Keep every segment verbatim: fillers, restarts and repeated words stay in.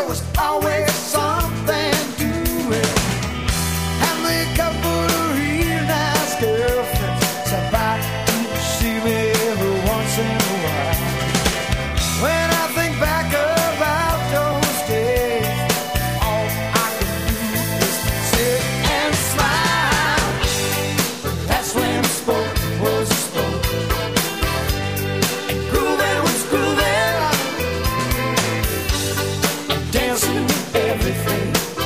was always something doing. And a couple of real nice girlfriends stop by to see me every once in a while. When I think back about those days, all I can do is sit and smile. That's when spoke was spoke, and grooving was grooving, dancing with everything.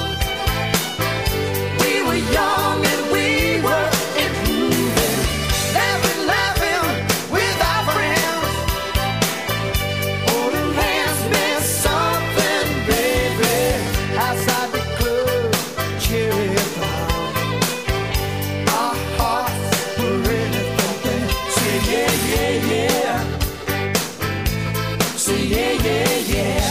We were young and we were improving, laughing, laughing with our friends. Holding hands meant something, baby. Outside the club, cherry bomb. Our hearts were really thumping. Say yeah, yeah, yeah. Say yeah, yeah, yeah.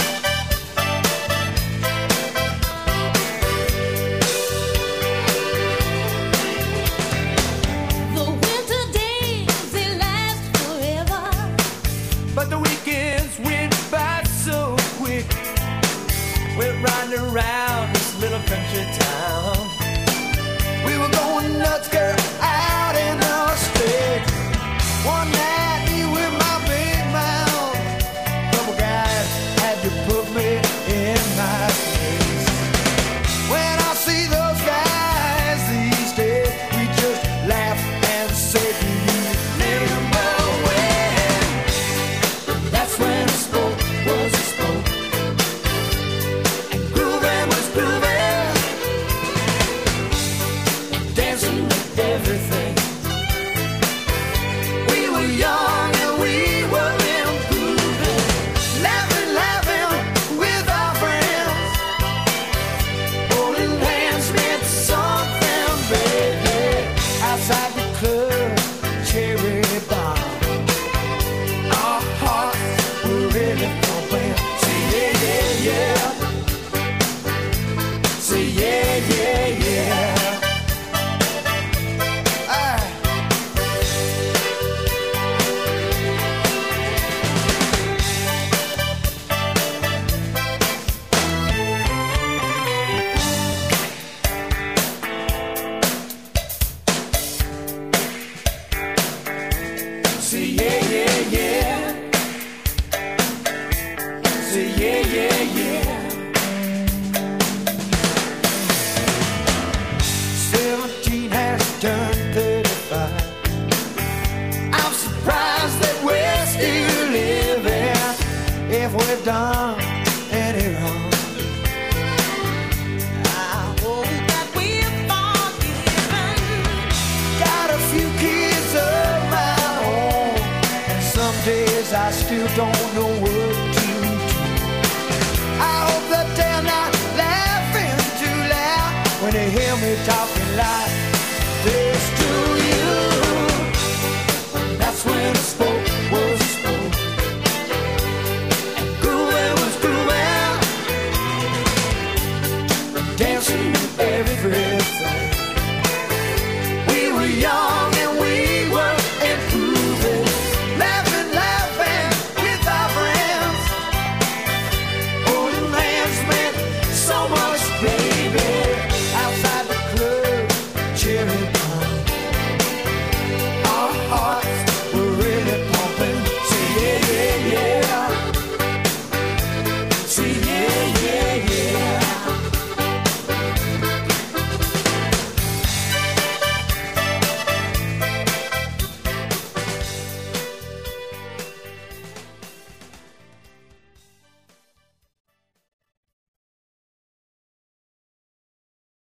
The winter days, they last forever. But the weekends went by so quick. We're riding around this little country town. We were going nuts, girl, out in the street. One night, you with my big mouth. Couple guys had to put me in my place. When I see those guys these days, we just laugh and say, do you remember when? That's when spoke was spoke, and grooving was grooving, dancing with everything. We were young and we were improving, laughing, laughing with our friends. Holding hands meant something, baby. Outside the club, cherry bomb. Our hearts were really pumping. Say yeah, yeah, yeah. Say yeah, yeah, yeah. Ah. Say yeah, yeah, yeah. Say yeah, yeah, yeah. Seventeen has turned thirty-five. I'm surprised that we're still living. If we're done any wrong, I hope That we're forgiven. got a few kids of my own, and some days I still don't know what to do. I hope that they're not laughing too loud when they hear me talking like